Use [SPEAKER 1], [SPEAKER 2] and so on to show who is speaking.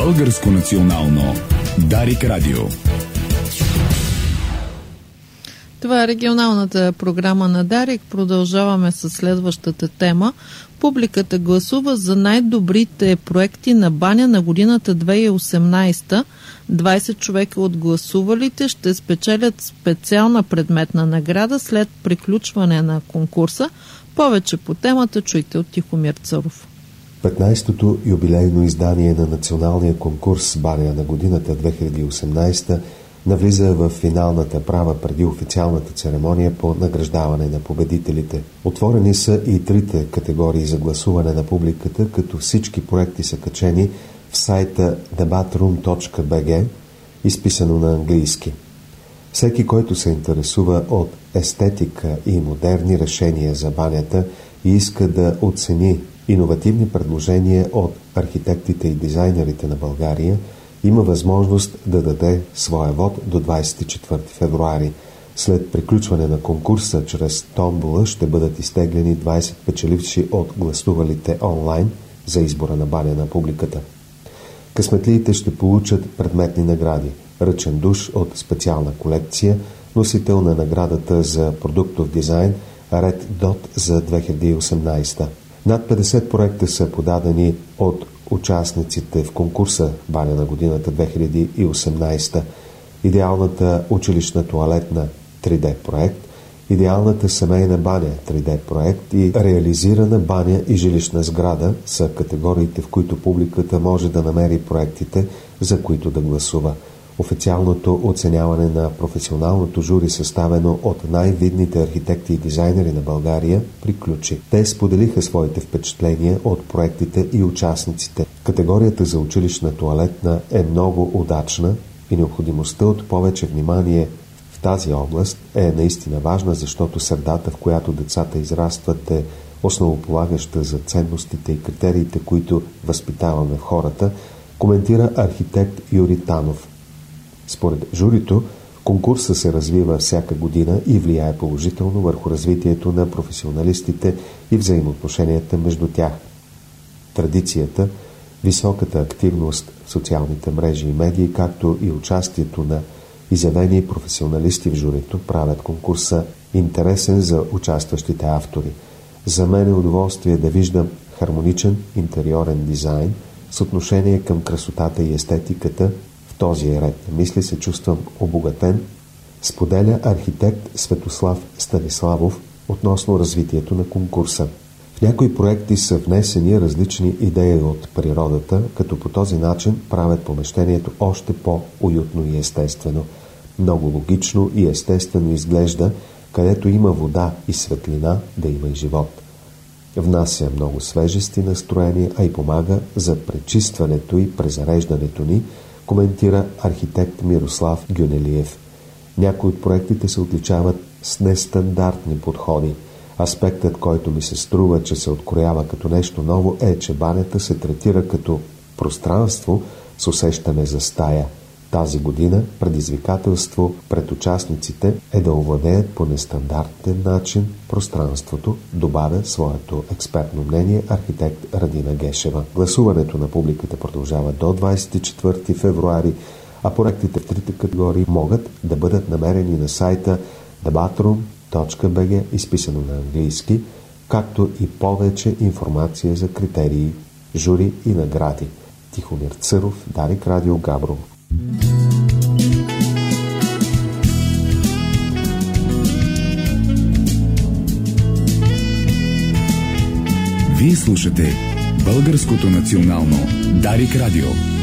[SPEAKER 1] Българско национално Дарик Радио.
[SPEAKER 2] Това е регионалната програма на Дарик. Продължаваме с следващата тема. Публиката гласува за най-добрите проекти на баня на годината 2018. 20 човека от гласувалите ще спечелят специална предметна награда след приключване на конкурса. Повече по темата чуйте от Тихомир Църов.
[SPEAKER 3] 15-то юбилейно издание на националния конкурс Баня на годината 2018 навлиза в финалната права преди официалната церемония по награждаване на победителите. Отворени са и трите категории за гласуване на публиката, като всички проекти са качени в сайта debatroom.bg, изписано на английски. Всеки, който се интересува от естетика и модерни решения за банята и иска да оцени иновативни предложения от архитектите и дизайнерите на България, има възможност да даде своя вод до 24 февруари. След приключване на конкурса чрез томбола ще бъдат изтеглени 20 печеливши от гласувалите онлайн за избора на баня на публиката. Късметлиите ще получат предметни награди: ръчен душ от специална колекция, носител на наградата за продуктов дизайн Red Dot за 2018. Над 50 проекта са подадени от участниците в конкурса Баня на годината 2018. Идеалната училищна тоалетна 3D проект, идеалната семейна баня 3D проект и реализирана баня и жилищна сграда са категориите, в които публиката може да намери проектите, за които да гласува. Официалното оценяване на професионалното жури, съставено от най-видните архитекти и дизайнери на България, приключи. Те споделиха своите впечатления от проектите и участниците. Категорията за училищна тоалетна е много удачна и необходимостта от повече внимание в тази област е наистина важна, защото средата, в която децата израстват, е основополагаща за ценностите и критериите, които възпитаваме в хората, коментира архитект Юрий Танов. Според журито, конкурсът се развива всяка година и влияе положително върху развитието на професионалистите и взаимоотношенията между тях. Традицията, високата активност в социалните мрежи и медии, както и участието на изявени професионалисти в журито правят конкурса интересен за участващите автори. За мен е удоволствие да виждам хармоничен интериорен дизайн с отношение към красотата и естетиката. В този ред на мисли се чувствам обогатен, споделя архитект Светослав Станиславов относно развитието на конкурса. В някои проекти са внесени различни идеи от природата, като по този начин правят помещението още по-уютно и естествено. Много логично и естествено изглежда, където има вода и светлина, да има и живот. Внася много свежести настроения, а и помага за пречистването и презареждането ни, коментира архитект Мирослав Гюнелиев. Някои от проектите се отличават с нестандартни подходи. Аспектът, който ми се струва, че се откроява като нещо ново, е, че банята се третира като пространство с усещане за стая. Тази година предизвикателство пред участниците е да овладеят по нестандартен начин пространството, добавя своето експертно мнение архитект Радина Гешева. Гласуването на публиката продължава до 24 февруари, а проектите в трите категории могат да бъдат намерени на сайта debatroom.bg, изписано на английски, както и повече информация за критерии, жури и награди. Тихомир Църов, Дарик Радио, Габрово.
[SPEAKER 1] Вие слушате Българското национално Дарик Радио.